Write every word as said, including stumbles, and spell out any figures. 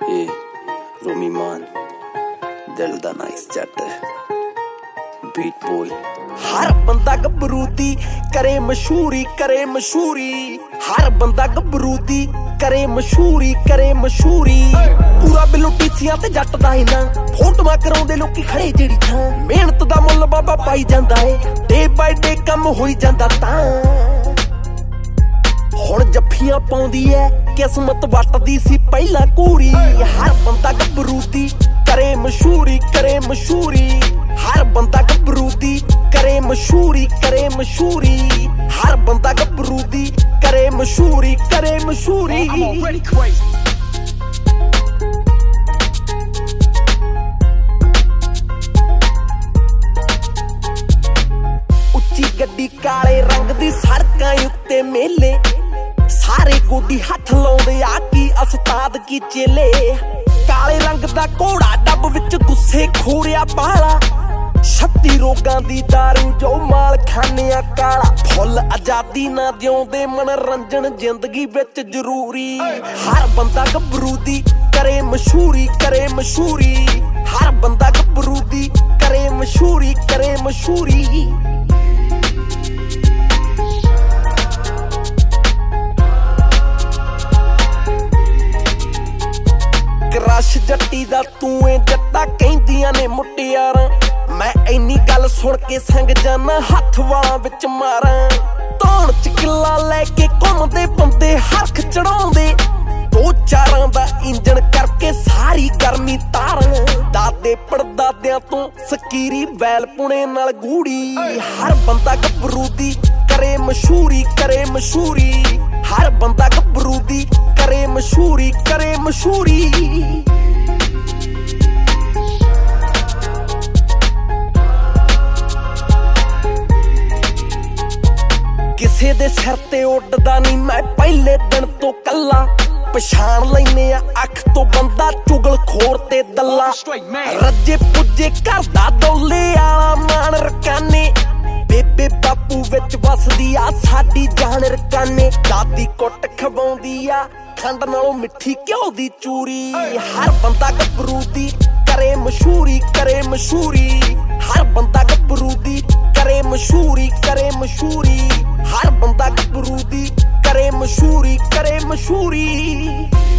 ए रोमी मान दिल दा nice Jatt beat boy. हर बंदा गबरू दी करे मशहूरी करे मशहूरी, हर बंदा गबरू दी करे मशहूरी करे मशहूरी। पूरा बिल्लो टीसियां ते जट दा ही ना फोटोआं कराउंदे लोकी खड़े जेड़ी थां। मेहनत दा मुੱਲ बाबा पाई जांदा है, डे बाय डे कम होई जांदा तां। हुण जफ्फियां पाउंदी ऐ किस्मत वटदी सी पहिला कूड़ी। हर बंदा गबरू दी करे मशहूरी करे मशहूरी, हर बंदा गबरू दी करे मशहूरी करे मशहूरी, हर बंदा गबरू दी करे मशहूरी करे मशहूरी। उच्ची गड्डी काले रंग दी सड़कां उत्ते मेले, सारे गोडी हथ लाउंदे आ की उस्ताद की चेले। काले रंग दा घोड़ा डब विच गुस्से खोरिया पाला, छत्ती रोगां दी दारू जो माल खानिया काला। फुल आजादी ना दिउंदे मनोरंजन जिंदगी विच जरूरी। हर बंदा गबरू दी करे मशहूरी करे मशहूरी, हर बंदा गबरू दी करे मशहूरी करे मशहूरी। क्रश जट्टी दा तूं ए जट्टा कहंदियां ने मुटियारां। मैं इन्नी गल सुन के संग जाना हथ वालां विच मारां। धौण च किला लैके घुमदे बंदे हरख चढ़ाउंदे, दो चारां दा इंजन करके सारी गर्मी तारां। दादे पड़दादियां तो सकीरी बैल पुणे नाल गूड़ी। हर बंदा गबरू दी करे मशहूरी करे मशहूरी, हर बंदा गबरू दी करे मशहूरी करे मशहूरी। किसे दे सिर ते उड़दा नहीं मैं पहले दिन तो कला। पछाण लैने आ अख तो बंदा चुगल खोर ते दल्ला। रज्जे पुज्जे घर दा डोले आला मान रकाने, बेबे बापू विच वसदी आ साडी जान रकाने। दादी कुट खवाउंदी आ खंड नालों मिठी घ्यो दी चूरी। हर बंदा गबरू दी करे मशहूरी करे मशहूरी, हर बंदा गबरू दी करे मशहूरी करे मशहूरी, हर बंदा गबरू दी करे मशहूरी करे मशहूरी।